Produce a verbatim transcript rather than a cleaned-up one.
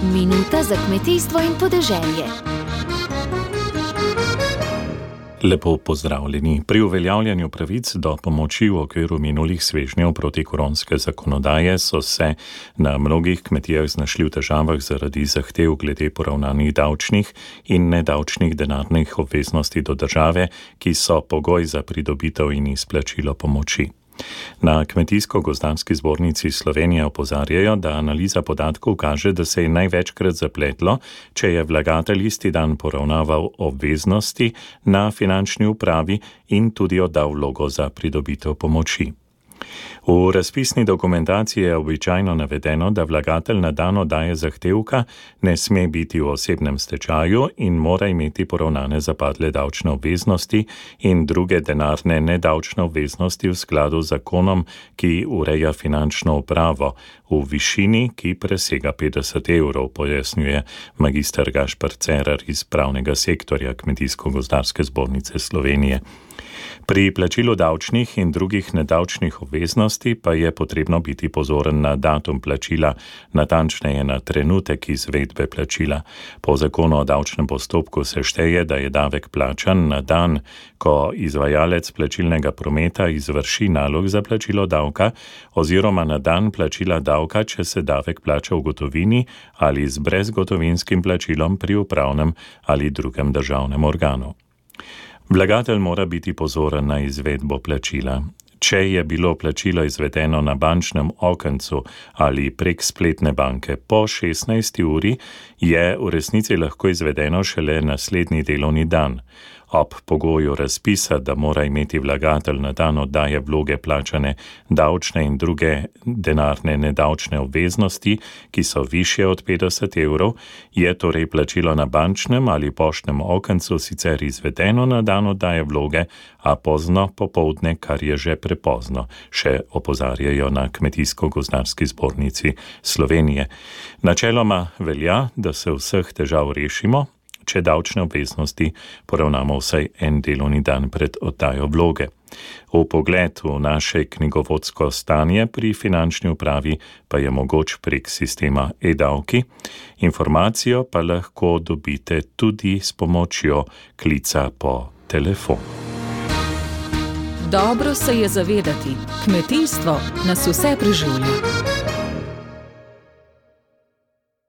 Minuta za kmetijstvo in podeželje. Lepo pozdravljeni. Pri uveljavljanju pravic do pomoči v okviru minulih svežnjev protikoronske zakonodaje so se na mnogih kmetijah znašli v težavah zaradi zahtev glede poravnanih davčnih in nedavčnih denarnih obveznosti do države, ki so pogoj za pridobitev in izplačilo pomoči. Na Kmetijsko-gozdarski zbornici Slovenije opozarjajo, da analiza podatkov kaže, da se je največkrat zapletlo, če je vlagatelj isti dan poravnaval obveznosti na finančni upravi in tudi oddal vlogo za pridobitev pomoči. V razpisni dokumentaciji je običajno navedeno, da vlagatelj na dan oddaje zahtevka ne sme biti v osebnem stečaju in mora imeti poravnane zapadle davčne obveznosti in druge denarne nedavčne obveznosti v skladu z zakonom, ki ureja finančno upravo v višini, ki presega petdeset evrov, pojasnjuje magister Gašper Cerar iz pravnega sektorja Kmetijsko-gozdarske zbornice Slovenije. Pri plačilu davčnih in drugih nedavčnih obveznosti pa je potrebno biti pozoren na datum plačila, natančneje na trenutek izvedbe plačila. Po zakonu o davčnem postopku se šteje, da je davek plačan na dan, ko izvajalec plačilnega prometa izvrši nalog za plačilo davka, oziroma na dan plačila davka, če se davek plača v gotovini ali z brezgotovinskim plačilom pri upravnem ali drugem državnem organu. Vlagatelj mora biti pozoren na izvedbo plačila. Če je bilo plačilo izvedeno na bančnem okencu ali prek spletne banke po šestnajsti uri, je v resnici lahko izvedeno šele naslednji delovni dan. Ob pogoju razpisa, da mora imeti vlagatelj na dan oddaje vloge plačane davčne in druge denarne nedavčne obveznosti, ki so višje od petdeset evrov, je torej plačilo na bančnem ali poštnem okencu sicer izvedeno na dan oddaje vloge, a pozno popoldne, kar je že prepozno, še opozarjajo na Kmetijsko-gozdarski zbornici Slovenije. Načeloma velja, da se vseh težav rešimo, če davčne obveznosti poravnamo vsaj en delovni dan pred oddajo vloge. V pogled v naše knjigovodsko stanje pri finančni upravi pa je mogoč prek sistema e-davki. Informacijo pa lahko dobite tudi s pomočjo klica po telefonu. Dobro se je zavedati, kmetijstvo nas vse preživlja.